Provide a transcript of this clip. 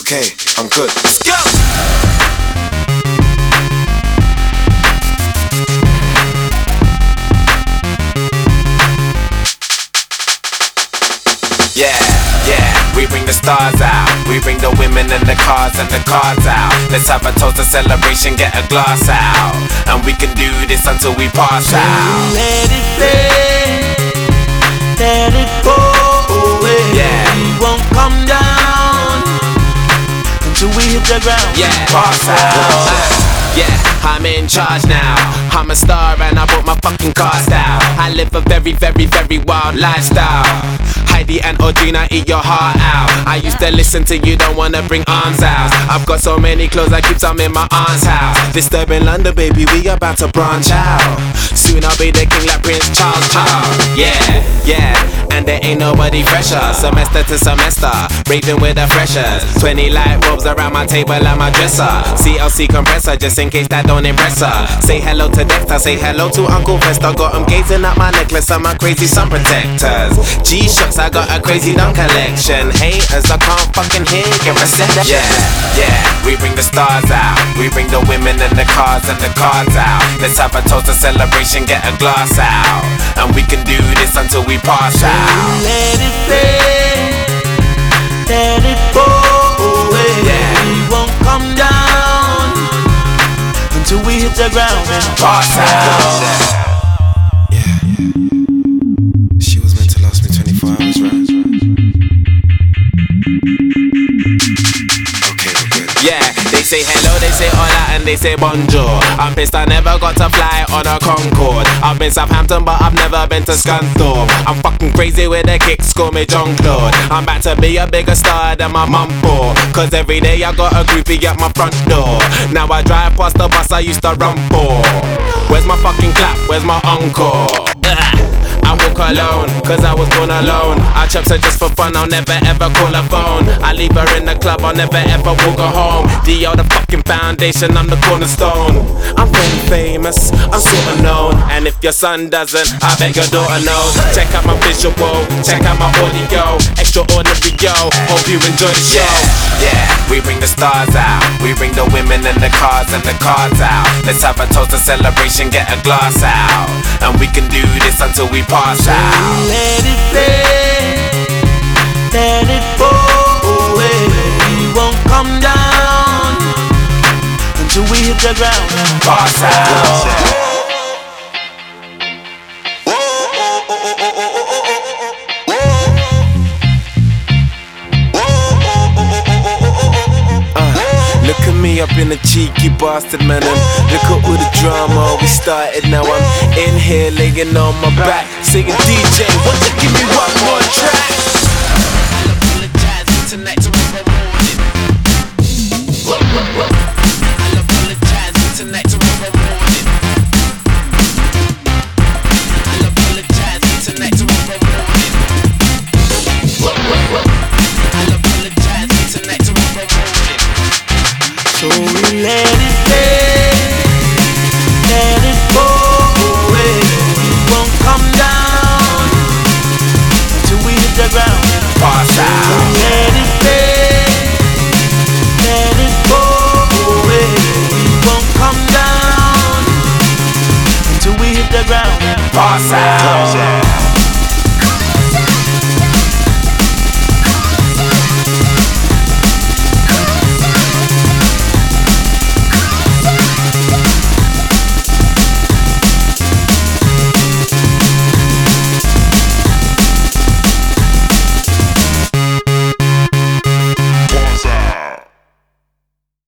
okay, I'm good. Let's go! Yeah, we bring the stars out. We bring the women and the cars and the cards out. Let's have a toast, a celebration, get a glass out. And we can do this until we pass out. Let it play, let it go away. Yeah, we won't come down until we hit the ground. Yeah, pass out. Yeah, I'm in charge now. I'm a star and I brought my fucking cars out. I live a very, very, very wild lifestyle. Heidi and Audrina, eat your heart out. I used to listen to you, don't wanna bring arms out. I've got so many clothes, I keep some in my aunt's house. Disturbing London, baby, we about to branch out. Soon I'll be the king like Prince Charles. Yeah, and there ain't nobody fresher. Semester to semester, raving with the freshers. 20 light bulbs around my table and my dresser. CLC compressor, just in case that don't impress her. Say hello to Dexter, say hello to Uncle Fester. Got him gazing at my necklace and my crazy sun protectors. G-Shocks, I got a crazy dumb collection. Haters, I can't fucking hear you reception. Yeah, we bring the stars out. We bring the women and the cars and the cards out. Let's have a toast, a celebration, get a glass out. And we can do this until we pass out. Let it play, let it go away. Yeah, we won't come down until we hit the ground and pass out. Yeah, she was meant to last me 24 hours, right? Okay, we're good. Yeah, they say hello, they say hola, and they say bonjour. I'm pissed I never got to fly on a Concorde. I've been Southampton, but I've never been to Scunthorpe. I'm fucking crazy with the kicks, call me John Claude. I'm about to be a bigger star than my mum for. Cause every day I got a groupie at my front door. Now I drive past the bus I used to run for. Where's my fucking clap, where's my encore? I walk alone, cause I was born alone. I chops her just for fun, I'll never ever call her phone. I leave her in the club, I'll never ever walk her home. D.O. the fucking foundation, I'm the cornerstone. I'm very famous, I'm sorta known. And if your son doesn't, I bet your daughter knows. Check out my visual, check out my audio. Extraordinary, yo, hope you enjoy the show. Yeah, we bring the stars out. We bring the women and the cars and the cards out. Let's have a toast, a celebration, get a glass out. And we can do this until we pass out. Let it play, let it go away. We won't come down until we hit the ground and pass out. Look at me up in a cheeky bastard, man, and look at all the drama we started. Now I'm in here laying on my back, singing DJ, won't you give me one more track? I'll apologize tonight, tomorrow morning. I'll apologize tonight, tomorrow morning. I'll apologize tonight, tomorrow morning. I'll apologize tonight, tomorrow morning. so we let it play, let it go away. We won't come down until we hit the ground and pass out. So let it play, let it go away. We won't come down until we hit the ground and pass out.